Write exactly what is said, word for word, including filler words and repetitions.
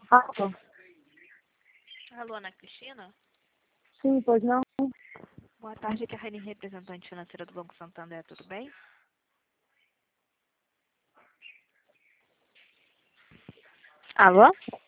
Alô? Alô, Ana Cristina? Sim, pois não? Boa tarde, aqui é a Raine, representante financeira do Banco Santander, tudo bem? Alô?